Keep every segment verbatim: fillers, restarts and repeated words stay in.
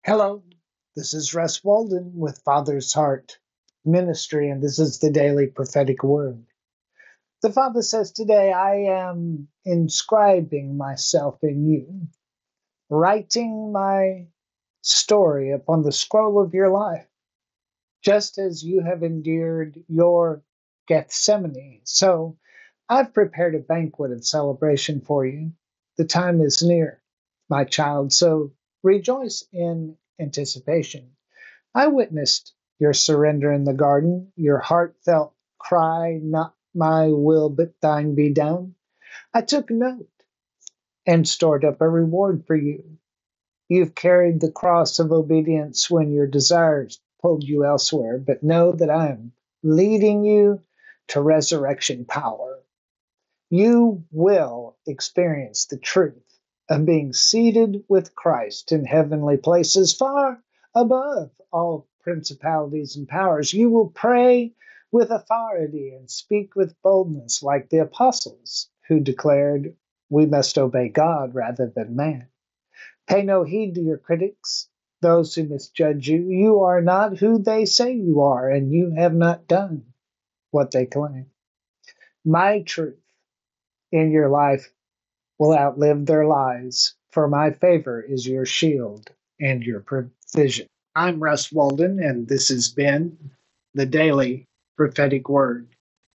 Hello, this is Russ Walden with Father's Heart Ministry, and this is the Daily Prophetic Word. The Father says today, I am inscribing myself in you, writing my story upon the scroll of your life, just as you have endured your Gethsemane. So I've prepared a banquet of celebration for you. The time is near, my child, so rejoice in anticipation. I witnessed your surrender in the garden, your heartfelt cry, not my will but thine be done. I took note and stored up a reward for you. You've carried the cross of obedience when your desires pulled you elsewhere, but know that I am leading you to resurrection power. You will experience the truth of being seated with Christ in heavenly places far above all principalities and powers. You will pray with authority and speak with boldness like the apostles who declared, we must obey God rather than man. Pay no heed to your critics, those who misjudge you. You are not who they say you are, and you have not done what they claim. My truth in your life will outlive their lies, for my favor is your shield and your provision. I'm Russ Walden, and this has been the Daily Prophetic Word.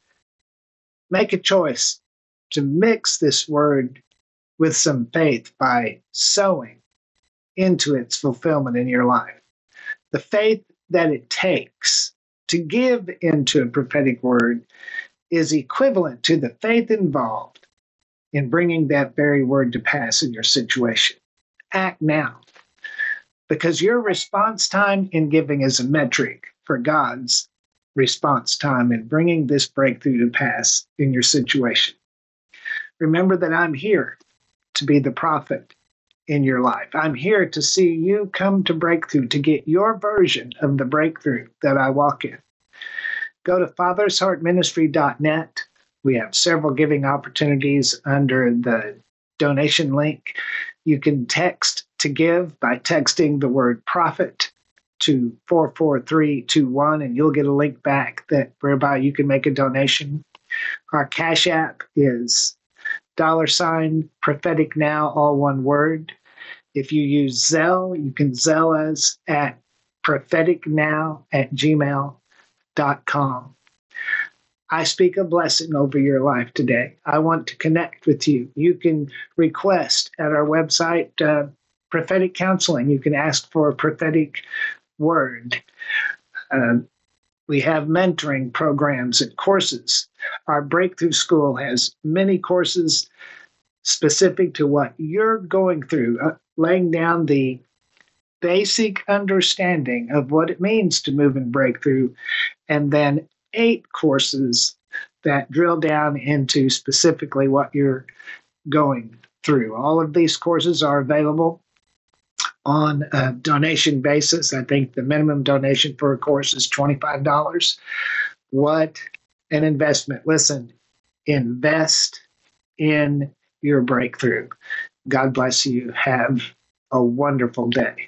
Make a choice to mix this word with some faith by sowing into its fulfillment in your life. The faith that it takes to give into a prophetic word is equivalent to the faith involved in bringing that very word to pass in your situation. Act now, because your response time in giving is a metric for God's response time in bringing this breakthrough to pass in your situation. Remember that I'm here to be the prophet in your life. I'm here to see you come to breakthrough, to get your version of the breakthrough that I walk in. Go to fathers heart ministry dot net. We have several giving opportunities under the donation link. You can text to give by texting the word prophet to four four three two one, and you'll get a link back that whereby you can make a donation. Our Cash App is dollar sign prophetic now, all one word. If you use Zelle, you can Zelle us at propheticnow at gmail dot com. I speak a blessing over your life today. I want to connect with you. You can request at our website uh, prophetic counseling. You can ask for a prophetic word. Uh, we have mentoring programs and courses. Our Breakthrough School has many courses specific to what you're going through, uh, laying down the basic understanding of what it means to move in breakthrough, and then eight courses that drill down into specifically what you're going through. All of these courses are available on a donation basis. I think the minimum donation for a course is twenty-five dollars. What an investment. Listen, invest in your breakthrough. God bless you. Have a wonderful day.